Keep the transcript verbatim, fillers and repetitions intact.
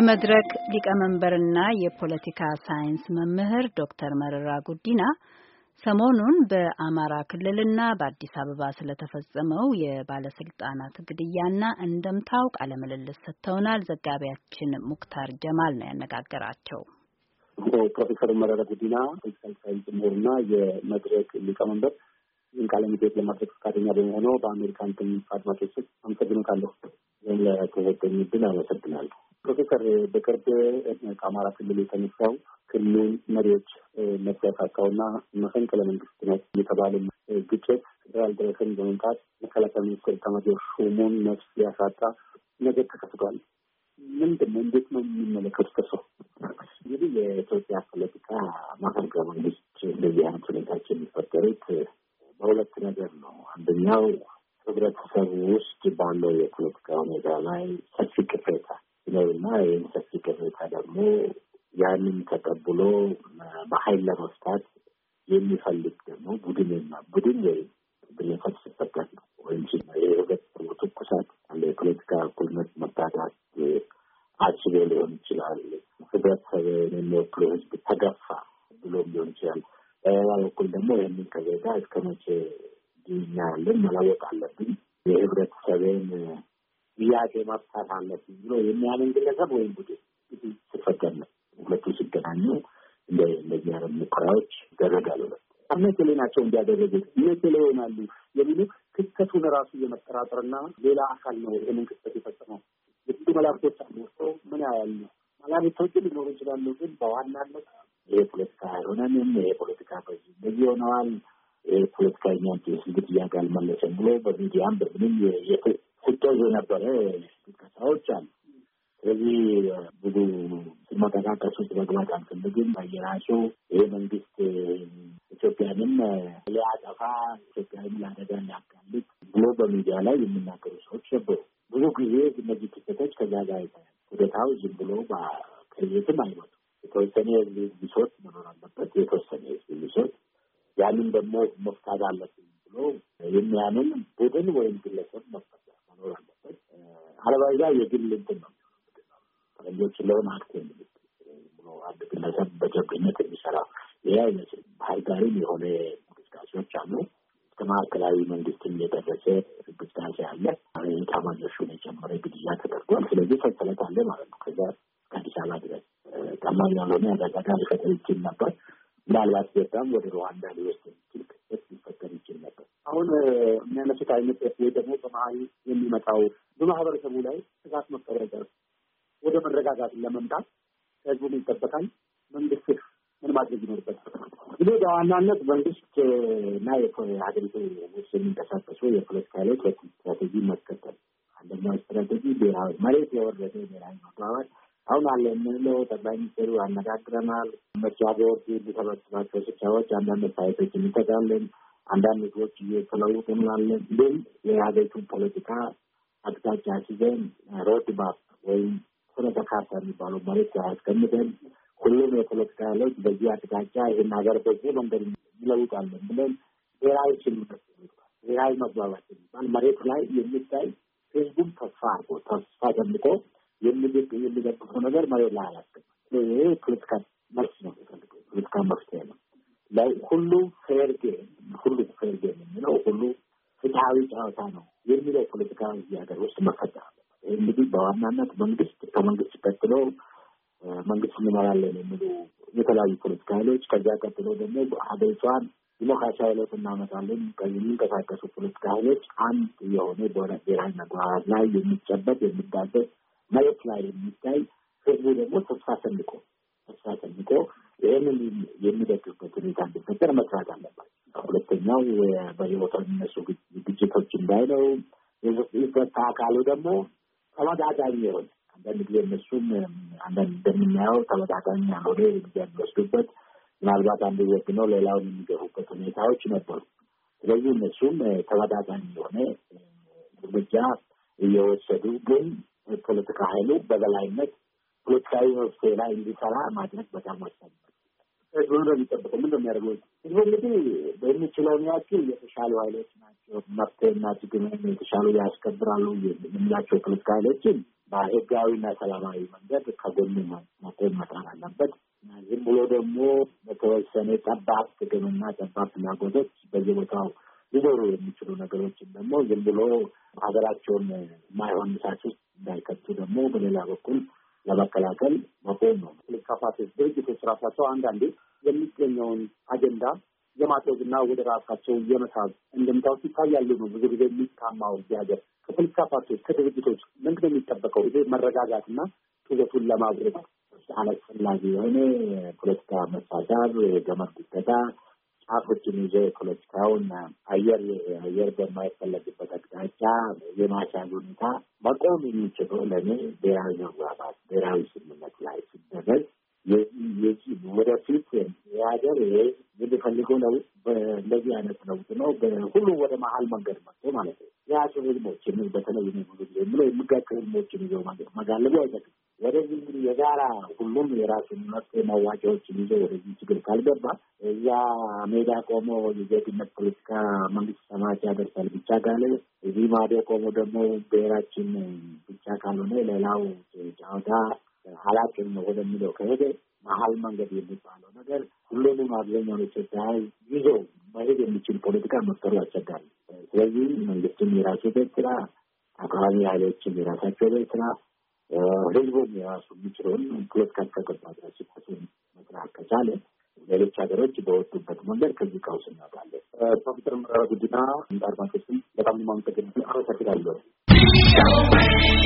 የመድረክ ሊቀመንበርና የፖለቲካ ሳይንስ መምህር ዶክተር መረራ ጉዲና ሰሞኑን በአማራ ክልልና በአዲስ አበባ ስለተፈጸመው የባለስልጣናት ግድያና እንደምታው ቃለ ምልልስ ሰጥተውናል። ዘጋቢያችን ሙክታር ጀማል ነው ያነጋገራቸው። ፕሮፌሰር መረራ ጉዲና ፖለቲካል ሳይንስ ምሁርና የመድረክ ሊቀመንበር ቃለ ምልልስ ለማድረግ ፈቃደኛ በመሆኑ በአሜሪካን ትምህርት አድማጮች አመሰግናለሁ። ለተወደኝ ድል አመሰግናለሁ። ፕሮፌሰር በቅርብ ከአማራ ክልል የተነሳው ክልሉን መሪዎች መተካካውና መፈንቅለ መንግስት ነው የተባለ ግጭት ፌደራል ድረስን በመምጣት መከላከያ ሚኒስትር ኤታማዦር ሹሙን ነፍስ ያሳጣ ነገር ተከስቷል። ምንድን ነው? እንዴት ነው የሚመለከቱት እርስዎ? እንግዲህ የኢትዮጵያ ፖለቲካ ማፈንቅለ መንግስት እንደዚህ አይነት ሁኔታዎች የሚፈጠሩት በሁለት ነገር ነው። አንደኛው ህብረተሰቡ ውስጥ ባለው የፖለቲካ ሁኔታ ላይ ሰፊ ቅሬታ ነውና ይህን ሰፊ ቅሬታ ደግሞ ያንን ተቀብሎ በኃይል ለመፍታት የሚፈልግ ደግሞ ቡድንና ቡድን ወይም ግለሰብ ሲፈጠር ነው። ወይም የህብረተሰቡ ትኩሳት አለ የፖለቲካ እኩልነት መባዳት አስቦ ሊሆን ይችላል። ህብረተሰብን የሚወክሉ ህዝብ ተገፋ ብሎም ሊሆን ይችላል። በሌላ በኩል ደግሞ ይህንን ከዜጋ እስከ መቼ ይኛለን መለወጥ አለብን፣ የህብረተሰብን ጥያቄ መፍታት አለብን ብሎ የሚያምን ግለሰብ ወይም ቡድን ሲፈጠር ነው። ሁለቱ ሲገናኙ እንደ እንደዚህ አይነት ሙከራዎች ይደረጋሉ። እነቴሌ ናቸው እንዲያደረጉት እነቴሌ ይሆናሉ የሚሉ ክስተቱን ራሱ የመጠራጠርና ሌላ አካል ነው ይህንን ክስተት የፈጸመው። ብዙ መላክቶች አሉ። ምን ያያሉ መላክቶች ሊኖሩ ይችላሉ። ግን በዋናነት ይሄ ፖለቲካ አይሆነንም፣ ይሄ ፖለቲካ በዚህ እንደዚህ ሆነዋል፣ ይሄ ፖለቲካኛ ስልት እያጋል መለሰን ብሎ በሚዲያም በምንም ሲጠዙ የነበረ ቅስቀሳዎች አሉ። ስለዚህ ብዙ ሲመቀሳቀስ ውስጥ መግባት አልፈልግም። በየራሱ ይሄ መንግስት ኢትዮጵያንም ሊያጠፋ ኢትዮጵያንም ለአደጋ ሊያጋልጥ ብሎ በሚዲያ ላይ የሚናገሩ ሰዎች ነበሩ። ብዙ ጊዜ እነዚህ ክስተቶች ከዛ ጋር ይታያል። ሁኔታው ዝም ብሎ ከየትም አይመጡ። የተወሰነ የህዝብ ብሶት መኖር አለበት። የተወሰነ የህዝብ ብሶት ያንን ደግሞ መፍታት አለብን ብሎ የሚያምን ቡድን ወይም ግለሰብ መፍታት መኖር አለበት። አለባይዛ የግል እንትን ነው ፈረንጆች ለሆነ አክት የሚሉት ብሎ አንድ ግለሰብ በጀብነት የሚሰራ ይህ አይነት ባህርጋሪም የሆነ እንቅስቃሴዎች አሉ። እስከ ማዕከላዊ መንግስትም የደረሰ እንቅስቃሴ አለ። ኤታማዦር ሹም የጨመረ ግድያ ተደርጓል። ስለዚህ ሰንሰለት አለ ማለት ነው። ከዛ ከአዲስ አበባ ድረስ ቀላል ያልሆነ አደጋ ሊፈጠር ይችል ነበር። ምናልባት በጣም ወደ ሩዋንዳ ሊወስድ የሚችል ክስተት ሊፈጠር ይችል ነበር። አሁን የሚያነሱት አይነት ወይ ደግሞ በመሀል የሚመጣው በማህበረሰቡ ላይ ስጋት መፈጠር ወደ መረጋጋት ለመምጣት ህዝቡ ይጠበቃል። መንግስት ምን ማድረግ ይኖርበታል? እንግዲህ በዋናነት መንግስት እና የሀገሪቱ ውስጥ የሚንቀሳቀሱ የፖለቲካ ኃይሎች ስትራቴጂ መከተል። አንደኛው ስትራቴጂ ብሔራዊ መሬት የወረደ ብሔራዊ መግባባት አሁን አለ የምንለው ጠቅላይ ሚኒስትሩ አነጋግረናል። ምርጫ ቦርድ የሚሰበስባቸው ስብሰባዎች አንዳንድ ሳይቶች እንተጋለን፣ አንዳንድ ህዝቦች እየተለውጡ እንላለን። ግን የሀገሪቱን ፖለቲካ አቅጣጫ ሲዘን ሮድ ማፕ ወይም ፍኖተ ካርታ የሚባለው መሬት ያስቀምጠን ሁሉም የፖለቲካ ኃይሎች በዚህ አቅጣጫ ይህን ሀገር በዚህ መንገድ ይለውጣለን ብለን ብሔራዊ ስምምነት ብሔራዊ መግባባት የሚባል መሬት ላይ የሚታይ ህዝቡም ተስፋ አርጎ ተስፋ ደምቆ የሚደግ የሚደግፈው ነገር መሬት ላይ አላስቀምጥም። ይሄ ፖለቲካ መልስ ነው የሚፈልገው ፖለቲካ መፍትሄ ነው። ላይ ሁሉ ፌር ጌም ሁሉ ፌር ጌም የሚለው ሁሉ ፍትሐዊ ጨዋታ ነው የሚለው ፖለቲካ እዚህ ሀገር ውስጥ መፈጠር አለ። እንግዲህ በዋናነት መንግስት ከመንግስት ቀጥሎ መንግስት እንመራለን የሚሉ የተለያዩ ፖለቲካ ኃይሎች ከዚያ ቀጥሎ ደግሞ ሀገሪቷን ዲሞክራሲያዊ ለውጥ እናመጣለን የሚንቀሳቀሱ ፖለቲካ ኃይሎች አንድ የሆነ ብሔራዊ መግባባት ላይ የሚጨበጥ የሚዳበስ መሬት ላይ የሚታይ ህዝቡ ደግሞ ተስፋ ሰንቆ ተስፋ ሰንቆ ይህንን የሚደግፍበት ሁኔታ እንዲፈጠር መስራት አለባቸው። ሁለተኛው በየቦታው የሚነሱ ግጭቶች እንዳይለው የጸጥታ አካሉ ደግሞ ተመጣጣኝ የሆነ አንዳንድ ጊዜ እነሱም አንዳንድ እንደምናየው ተመጣጣኝ ያልሆነ እርምጃ የሚወስዱበት ምናልባት አንዱ ወግ ነው ሌላውን የሚገፉበት ሁኔታዎች ነበሩ። ስለዚህ እነሱም ተመጣጣኝ የሆነ እርምጃ እየወሰዱ ግን ፖለቲካ ኃይሉ በበላይነት ፖለቲካዊ መፍትሄ ላይ እንዲሰራ ማድረግ በጣም ወሳኝ ነው። ህዝቡ እንደሚጠብቀው ምን እንደሚያደርገው ህዝቡ እንግዲህ በሚችለው ያክል የተሻሉ ኃይሎች ናቸው መፍትሄና ችግሩን የተሻሉ ያስከብራሉ የምንላቸው ፖለቲካ ኃይሎችን በህጋዊና ሰላማዊ መንገድ ከጎኑ መቆም መጣር አለበት። ዝም ብሎ ደግሞ በተወሰነ ጠባብ ጥቅምና ጠባብ ፍላጎቶች በየቦታው ሊኖሩ የሚችሉ ነገሮችን ደግሞ ዝም ብሎ ሀገራቸውን የማይሆን ምሳች ውስጥ እንዳይከቱ ደግሞ በሌላ በኩል ለመከላከል መቆም ነው። ፖለቲካ ፓርቲዎች ድርጅቶች ራሳቸው አንዳንዴ የሚገኘውን አጀንዳ የማጥወዝና ወደ ራሳቸው የመሳብ እንደምታውቁ ይታያሉ ነው ብዙ ጊዜ የሚታማው ሀገር ከፖለቲካ ፓርቲዎች ከድርጅቶች ምንድን ነው የሚጠበቀው? ይሄ መረጋጋትና ቱዘቱን ለማብረድ አላስፈላጊ የሆነ ፖለቲካ መሳሳብ የገመድ ጉተታ ጫፎችን ይዞ ፖለቲካውን አየር አየር በማይፈለግበት አቅጣጫ የማሻል ሁኔታ መቆም የሚችለው ለእኔ ብሔራዊ መግባባት ብሔራዊ ስምምነት ላይ ሲደረግ የዚህ ወደፊት የሀገር የሚፈልገው ነው። እንደዚህ አይነት ለውጥ ነው ሁሉ ወደ መሀል መንገድ መጥቶ ማለት ነው። የያሱ ህዝቦችን በተለይ ብዙ ጊዜ የምለው የሚጋጩ ህዝቦችን ይዘው መጋለቡ አይጠቅም። ወደዚህ እንግዲህ የጋራ ሁሉም የራሱን መፍትሄ መዋጫዎችን ይዞ ወደዚህ ችግር ካልገባ እዛ ሜዳ ቆሞ የዜግነት ፖለቲካ መንግስት ሰማች ያደርሳል ብቻ ካለ እዚህ ማዶ ቆሞ ደግሞ ብሔራችን ብቻ ካልሆነ ሌላው ጫወታ ሀላቂም ነው ወደሚለው ከሄደ መሀል መንገድ የሚባለው ነገር ሁሉንም አብዛኛው ኢትዮጵያ ይዞ መሄድ የሚችል ፖለቲካ መፍጠሩ አስቸጋሪ። ስለዚህ መንግስትም የራሱ ቤት ስራ፣ ተቃዋሚ ኃይሎችም የራሳቸው ቤት ስራ፣ ህዝቡም የራሱ የሚችለውን ፖለቲካ ከገባ ድረስ ሲቆሱን መስራት ከቻለ ሌሎች ሀገሮች በወጡበት መንገድ ከዚህ ቀውስ እናውቃለን። ፕሮፌሰር መረራ ጉዲና አድማጮችም በጣም ማመሰግናለሁ።